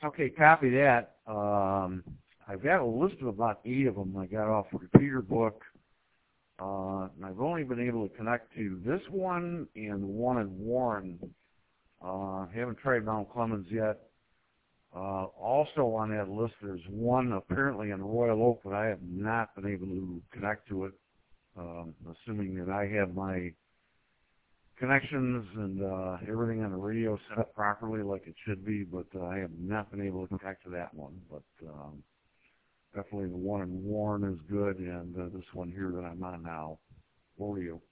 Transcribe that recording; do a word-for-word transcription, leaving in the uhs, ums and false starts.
Okay, copy that. Um, I've got a list of about eight of them I got off the repeater book. Uh, and I've only been able to connect to this one and the one in Warren. Uh, haven't tried Mount Clemens yet. Uh, also on that list, there's one apparently in Royal Oak, but I have not been able to connect to it, um, assuming that I have my connections and uh, everything on the radio set up properly like it should be, but uh, I have not been able to connect to that one. But um, definitely the one in Warren is good, and uh, this one here that I'm on now. Over to you.